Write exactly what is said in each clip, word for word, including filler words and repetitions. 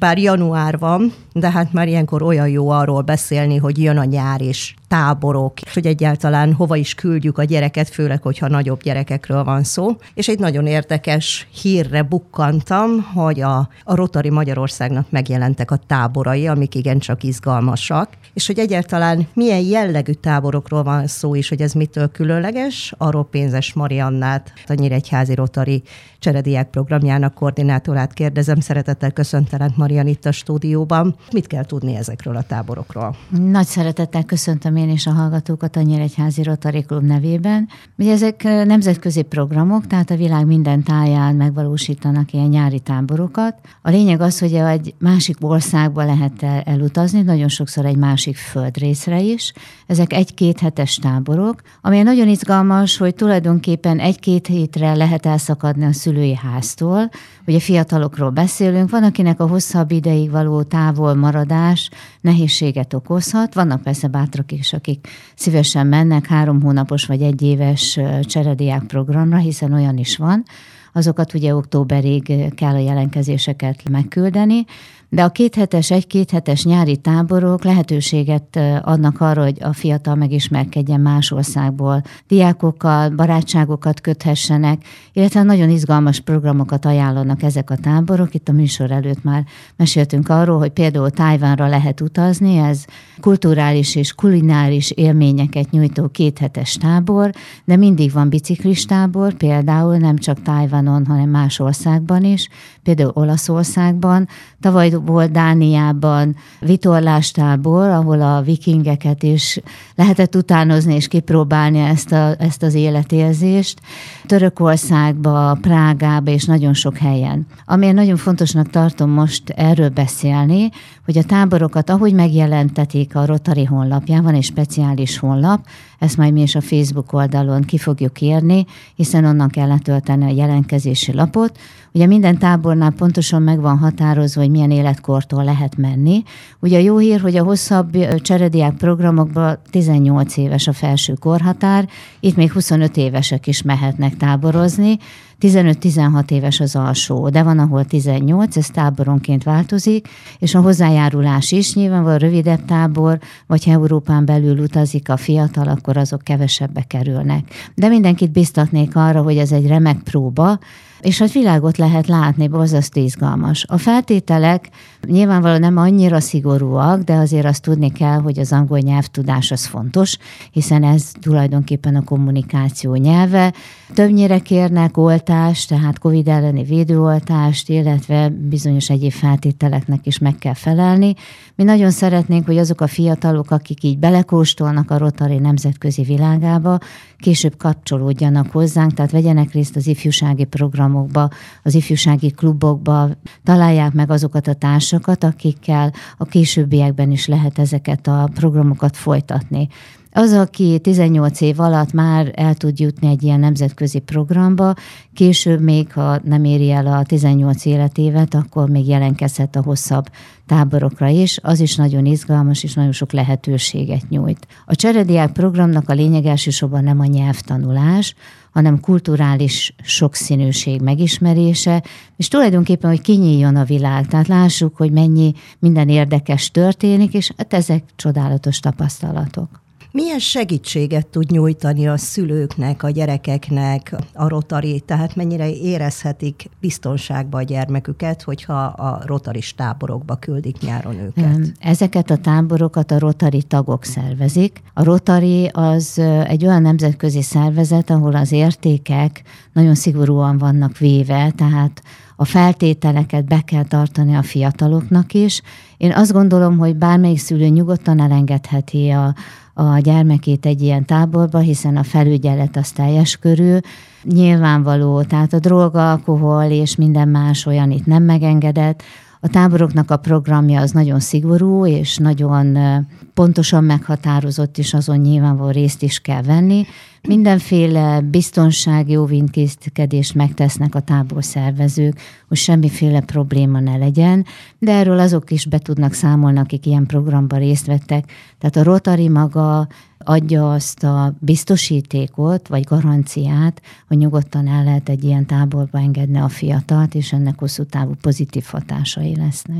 bár január van, de hát már ilyenkor olyan jó arról beszélni, hogy jön a nyár és táborok, és hogy egyáltalán hova is küldjük a gyereket, főleg, hogyha nagyobb gyerekekről van szó. És egy nagyon érdekes hírre bukkantam, hogy a, a Rotary Magyarországnak megjelentek a táborai, amik igencsak izgalmasak, és hogy egyáltalán milyen jellegű táborokról van szó, és hogy ez mitől különleges, arról Pénzes Mariannát, a Nyíregyházi Rotary cserediák programjának koordinátorát kérdezem. Szeretettel köszöntelek, Marian, itt a stúdióban. Mit kell tudni ezekről a táborokról? Nagy szeretettel köszöntöm én is a hallgatókat a Nyíregyházi Rotary Klub nevében. Ugye ezek nemzetközi programok, tehát a világ minden táján megvalósítanak ilyen nyári táborokat. A lényeg az, hogy egy másik országba lehet elutazni, nagyon sokszor egy másik földrészre is. Ezek egy-két hetes táborok, ami nagyon izgalmas, hogy tulajdonképpen egy-két hétre lehet elszakadni a szülői háztól. Ugye fiatalokról beszélünk, van, akinek a hosszabb ideig való távol maradás nehézséget okozhat. Vannak persze bátrak is, akik szívesen mennek három hónapos vagy egy éves cserediák programra, hiszen olyan is van. Azokat ugye októberig kell a jelentkezéseket megküldeni, de a kéthetes, egy-kéthetes nyári táborok lehetőséget adnak arra, hogy a fiatal megismerkedjen más országból, diákokkal, barátságokat köthessenek, illetve nagyon izgalmas programokat ajánlanak ezek a táborok. Itt a műsor előtt már meséltünk arról, hogy például Tajvanra lehet utazni, ez kulturális és kulináris élményeket nyújtó kéthetes tábor, de mindig van biciklis tábor, például nem csak Tajvanon, hanem más országban is, például Olaszországban. Tavaly volt Dániában vitorlástábor, ahol a vikingeket is lehetett utánozni és kipróbálni ezt, a, ezt az életérzést. Törökországba, Prágába és nagyon sok helyen. Ami én nagyon fontosnak tartom most erről beszélni, hogy a táborokat, ahogy megjelentetik a Rotary honlapján, van egy speciális honlap, ezt majd mi is a Facebook oldalon ki fogjuk írni, hiszen onnan kell letölteni a jelentkezési lapot. Ugye minden tábornál pontosan meg van határozva, hogy milyen életkortól lehet menni. Ugye a jó hír, hogy a hosszabb cserediák programokban tizennyolc éves a felső korhatár, itt még huszonöt évesek is mehetnek táborozni, tizenöt-tizenhat éves az alsó, de van, ahol tizennyolc, ez táboronként változik, és a hozzájárulás is nyilvánvalóan rövidebb tábor, vagy ha Európán belül utazik a fiatal, akkor azok kevesebbe kerülnek. De mindenkit biztatnék arra, hogy ez egy remek próba, és a világot lehet látni, borzasztó izgalmas. A feltételek nyilvánvalóan nem annyira szigorúak, de azért azt tudni kell, hogy az angol nyelvtudás az fontos, hiszen ez tulajdonképpen a kommunikáció nyelve. Többnyire kérnek oltást, tehát Covid elleni védőoltást, illetve bizonyos egyéb feltételeknek is meg kell felelni. Mi nagyon szeretnénk, hogy azok a fiatalok, akik így belekóstolnak a Rotary nemzetközi világába, később kapcsolódjanak hozzánk, tehát vegyenek részt az ifjúsági programokba, az ifjúsági klubokba, találják meg azokat a társakat, akikkel a későbbiekben is lehet ezeket a programokat folytatni. Az, aki tizennyolc év alatt már el tud jutni egy ilyen nemzetközi programba, később még, ha nem éri el a tizennyolc életévet, akkor még jelentkezhet a hosszabb táborokra is. Az is nagyon izgalmas, és nagyon sok lehetőséget nyújt. A cserediák programnak a lényeg elsősorban nem a nyelvtanulás, hanem kulturális sokszínűség megismerése, és tulajdonképpen, hogy kinyíljon a világ. Tehát lássuk, hogy mennyi minden érdekes történik, és hát ezek csodálatos tapasztalatok. Milyen segítséget tud nyújtani a szülőknek, a gyerekeknek a Rotary, tehát mennyire érezhetik biztonságba a gyermeküket, hogyha a rotaris táborokba küldik nyáron őket? Ezeket a táborokat a Rotary tagok szervezik. A Rotary az egy olyan nemzetközi szervezet, ahol az értékek nagyon szigorúan vannak véve, tehát a feltételeket be kell tartani a fiataloknak is. Én azt gondolom, hogy bármelyik szülő nyugodtan elengedheti a a gyermekét egy ilyen táborba, hiszen a felügyelet az teljes körű. Nyilvánvaló, tehát a droga, alkohol és minden más olyan itt nem megengedett. A táboroknak a programja az nagyon szigorú, és nagyon pontosan meghatározott, és azon nyilvánvaló részt is kell venni. Mindenféle biztonsági óvintézkedést megtesznek a táborszervezők, hogy semmiféle probléma ne legyen, de erről azok is be tudnak számolni, akik ilyen programban részt vettek. Tehát a Rotary maga adja azt a biztosítékot, vagy garanciát, hogy nyugodtan el lehet egy ilyen táborba engedni a fiatalt, és ennek hosszú távú pozitív hatásai lesznek.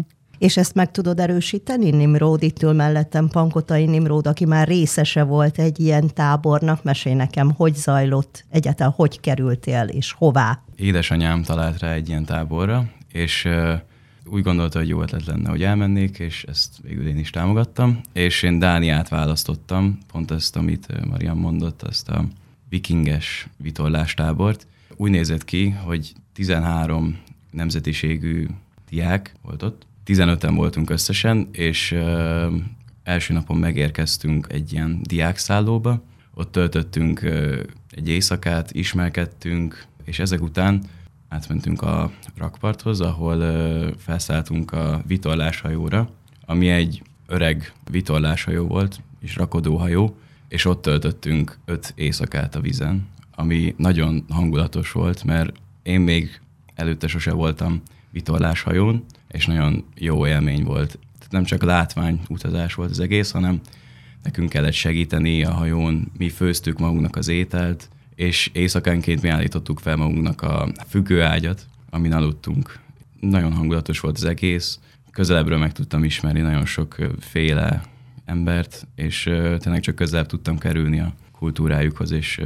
És ezt meg tudod erősíteni, Nimród? Itt ül mellettem Pankotai Nimród, aki már részese volt egy ilyen tábornak. Mesélj nekem, hogy zajlott, egyáltalán hogy kerültél, és hová? Édesanyám talált rá egy ilyen táborra, és uh, úgy gondolta, hogy jó ötlet lenne, hogy elmennék, és ezt végül én is támogattam. És én Dániát választottam, pont ezt, amit Marian mondott, azt a vikinges vitorlástábort. Úgy nézett ki, hogy tizenhárom nemzetiségű diák volt ott, tizenöten voltunk összesen, és uh, első napon megérkeztünk egy ilyen diákszállóba, ott töltöttünk uh, egy éjszakát, ismerkedtünk, és ezek után átmentünk a rakparthoz, ahol uh, felszálltunk a vitorláshajóra, ami egy öreg vitorláshajó volt, és rakodóhajó, és ott töltöttünk öt éjszakát a vízen, ami nagyon hangulatos volt, mert én még előtte sose voltam vitorláshajón, és nagyon jó élmény volt. Tehát nem csak látvány utazás volt az egész, hanem nekünk kellett segíteni a hajón, mi főztük magunknak az ételt, és éjszakánként mi állítottuk fel magunknak a függőágyat, amin aludtunk. Nagyon hangulatos volt az egész, közelebbről meg tudtam ismerni nagyon sokféle embert, és tényleg csak közelebb tudtam kerülni a kultúrájukhoz, és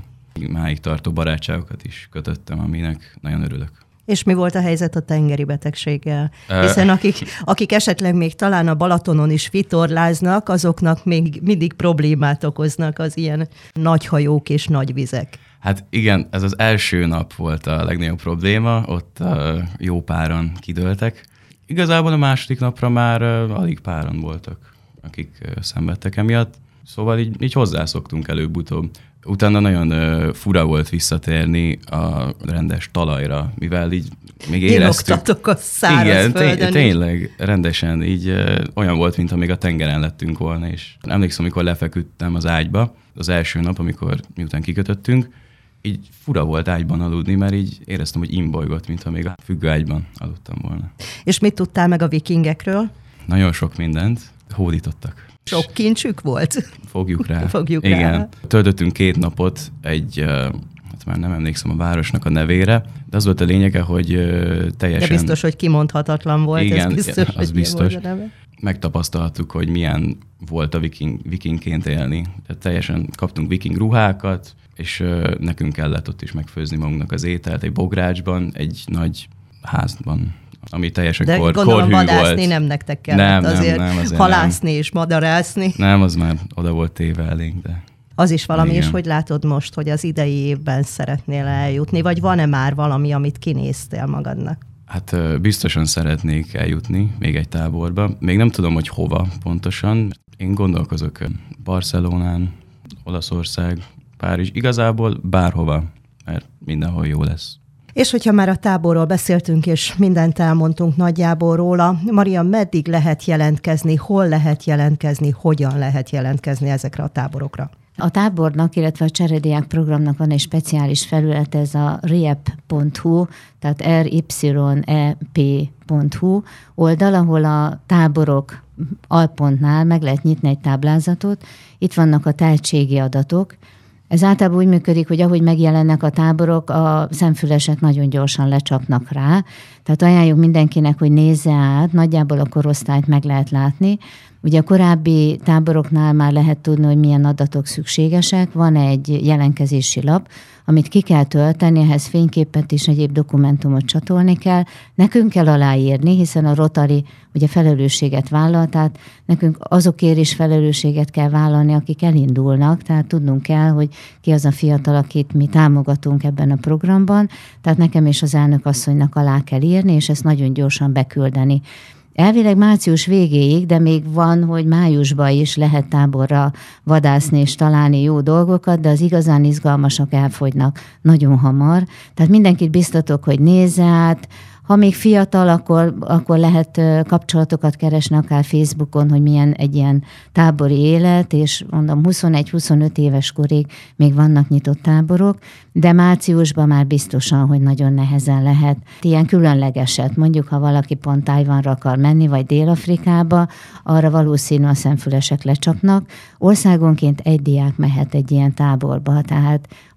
máig tartó barátságokat is kötöttem, aminek nagyon örülök. És mi volt a helyzet a tengeri betegséggel? Hiszen akik, akik esetleg még talán a Balatonon is vitorláznak, azoknak még mindig problémát okoznak az ilyen nagy hajók és nagy vizek. Hát igen, ez az első nap volt a legnagyobb probléma, ott uh, jó páran kidőltek. Igazából a második napra már uh, alig páran voltak, akik uh, szenvedtek emiatt. Szóval így, így hozzászoktunk előbb-utóbb. Utána nagyon uh, fura volt visszatérni a rendes talajra, mivel így még éreztük. Dinogtatok a száraz igen, földön tény, tényleg, rendesen így uh, olyan volt, mint amíg a tengeren lettünk volna. És emlékszem, amikor lefeküdtem az ágyba, az első nap, amikor miután kikötöttünk, így fura volt ágyban aludni, mert így éreztem, hogy imbolygott, mintha még a függőágyban aludtam volna. És mit tudtál meg a vikingekről? Nagyon sok mindent. Hódítottak. Sok kincsük volt? Fogjuk rá. Fogjuk Igen. rá. Töltöttünk két napot egy, hát már nem emlékszem a városnak a nevére, de az volt a lényege, hogy teljesen... De biztos, hogy kimondhatatlan volt. Igen, ez biztos, az hogy biztos. Volt a neve. Megtapasztaltuk, hogy milyen volt a viking, vikingként élni. Tehát teljesen kaptunk viking ruhákat, és nekünk kellett ott is megfőzni magunknak az ételt egy bográcsban, egy nagy házban, ami teljesen de kor, gondolom korhű vadászni volt. nem nektek kellett nem, azért, nem, azért halászni nem. és madarászni. Nem, az már oda volt téve elég, de... Az is valami, igen. És hogy látod most, hogy az idei évben szeretnél eljutni, vagy van-e már valami, amit kinéztél magadnak? Hát biztosan szeretnék eljutni még egy táborba. Még nem tudom, hogy hova pontosan. Én gondolkozok Barcelonán, Olaszország, Párizs, igazából bárhova, mert mindenhol jó lesz. És hogyha már a táborról beszéltünk, és mindent elmondtunk nagyjából róla, Maria, meddig lehet jelentkezni, hol lehet jelentkezni, hogyan lehet jelentkezni ezekre a táborokra? A tábornak, illetve a cserediák programnak van egy speciális felület, ez a riep pont hu, tehát er ipszilon e pé pont hu oldal, ahol a táborok alpontnál meg lehet nyitni egy táblázatot. Itt vannak a tehetségi adatok. Ez általában úgy működik, hogy ahogy megjelennek a táborok, a szemfülesek nagyon gyorsan lecsapnak rá. Tehát ajánljuk mindenkinek, hogy nézze át, nagyjából a korosztályt meg lehet látni. Ugye a korábbi táboroknál már lehet tudni, hogy milyen adatok szükségesek. Van egy jelentkezési lap, amit ki kell tölteni, ehhez fényképet és egyéb dokumentumot csatolni kell. Nekünk kell aláírni, hiszen a Rotary ugye felelősséget vállal, tehát nekünk azokért is felelősséget kell vállalni, akik elindulnak, tehát tudnunk kell, hogy ki az a fiatal, akit mi támogatunk ebben a programban, tehát nekem és az elnök asszonynak alá kell írni, és ezt nagyon gyorsan beküldeni. Elvileg március végéig, de még van, hogy májusban is lehet táborra vadászni és találni jó dolgokat, de az igazán izgalmasak elfogynak nagyon hamar. Tehát mindenkit biztatok, hogy nézze át. Ha még fiatal, akkor, akkor lehet kapcsolatokat keresni akár Facebookon, hogy milyen egy ilyen tábori élet, és mondom, huszonegy-huszonöt éves korig még vannak nyitott táborok, de márciusban már biztosan, hogy nagyon nehezen lehet. Ilyen különlegeset, mondjuk, ha valaki pont Tajvanra akar menni, vagy Dél-Afrikába, arra valószínű a szemfülesek lecsapnak. Országonként egy diák mehet egy ilyen táborba, tehát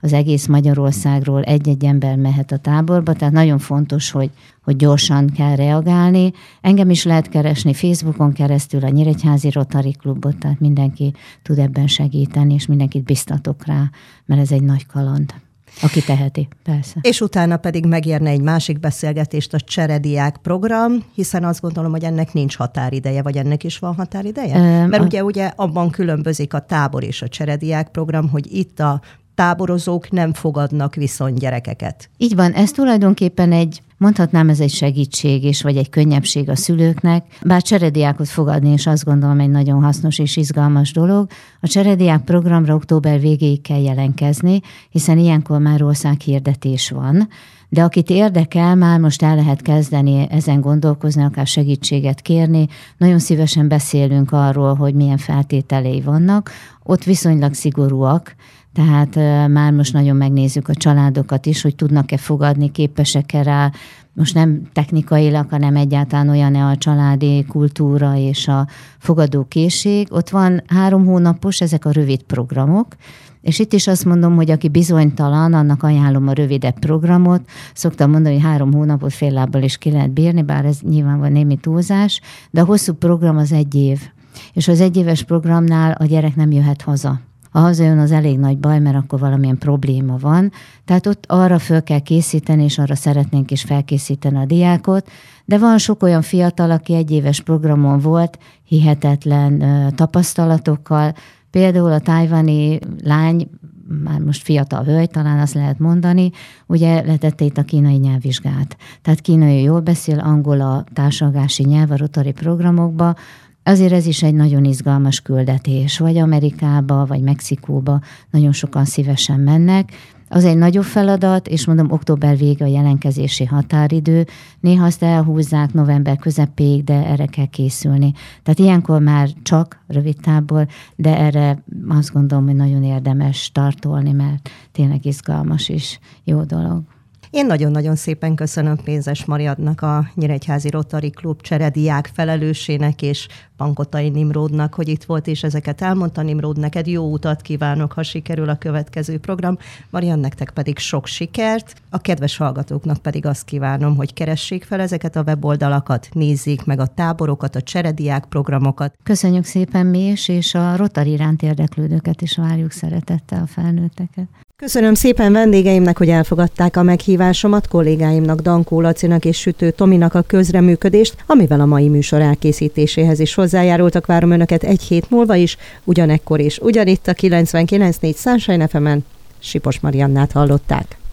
az egész Magyarországról egy-egy ember mehet a táborba, tehát nagyon fontos, hogy, hogy gyorsan kell reagálni. Engem is lehet keresni Facebookon keresztül, a Nyíregyházi Rotary Klubot, tehát mindenki tud ebben segíteni, és mindenkit biztatok rá, mert ez egy nagy kaland. Aki teheti, persze. És utána pedig megérne egy másik beszélgetést, a Cserediák program, hiszen azt gondolom, hogy ennek nincs határideje, vagy ennek is van határideje? Ö, Mert a... ugye, ugye abban különbözik a tábor és a Cserediák program, hogy itt a táborozók nem fogadnak viszont gyerekeket. Így van, ez tulajdonképpen egy, mondhatnám, ez egy segítség és vagy egy könnyebbség a szülőknek, bár cserediákot fogadni, és azt gondolom egy nagyon hasznos és izgalmas dolog. A Cserediák programra október végéig kell jelentkezni, hiszen ilyenkor már országhirdetés van, de akit érdekel, már most el lehet kezdeni ezen gondolkozni, akár segítséget kérni. Nagyon szívesen beszélünk arról, hogy milyen feltételei vannak. Ott viszonylag szigorúak, tehát már most nagyon megnézzük a családokat is, hogy tudnak-e fogadni, képesek-e rá, most nem technikailag, hanem egyáltalán olyan-e a családi kultúra és a fogadókészség. Ott van három hónapos, ezek a rövid programok, és itt is azt mondom, hogy aki bizonytalan, annak ajánlom a rövidebb programot. Szoktam mondani, hogy három hónapot fél lábbal is ki lehet bírni, bár ez nyilván van némi túlzás, de a hosszú program az egy év. És az egyéves programnál a gyerek nem jöhet haza. Ha hazajön, az elég nagy baj, mert akkor valamilyen probléma van. Tehát ott arra föl kell készíteni, és arra szeretnénk is felkészíteni a diákot. De van sok olyan fiatal, aki egyéves programon volt, hihetetlen ö, tapasztalatokkal. Például a tájvani lány, már most fiatal hölgy, talán azt lehet mondani, ugye letette itt a kínai nyelvvizsgát. Tehát kínai jól beszél, angol a társalgási nyelv a Rotary programokba. Azért ez is egy nagyon izgalmas küldetés, vagy Amerikába, vagy Mexikóba nagyon sokan szívesen mennek. Az egy nagyobb feladat, és mondom, október vége a jelentkezési határidő. Néha azt elhúzzák november közepéig, de erre kell készülni. Tehát ilyenkor már csak rövid tábor, de erre azt gondolom, hogy nagyon érdemes startolni, mert tényleg izgalmas és jó dolog. Én nagyon-nagyon szépen köszönöm Pénzes Mariannak, a Nyíregyházi Rotary Klub Cserediák felelősének és Pankotai Nimródnak, hogy itt volt és ezeket elmondta. Nimród, neked jó utat kívánok, ha sikerül a következő program. Marian, nektek pedig sok sikert. A kedves hallgatóknak pedig azt kívánom, hogy keressék fel ezeket a weboldalakat, nézzék meg a táborokat, a Cserediák programokat. Köszönjük szépen mi is, és a Rotary iránt érdeklődőket is várjuk szeretettel, a felnőtteket. Köszönöm szépen vendégeimnek, hogy elfogadták a meghívásomat, kollégáimnak, Dankó Lacinak és Sütő Tominak a közreműködést, amivel a mai műsor elkészítéséhez is hozzájárultak. Várom önöket egy hét múlva is, ugyanekkor és ugyanitt a kilencvenkilenc pont négy Sunshine ef emen. Sipos Mariannát hallották.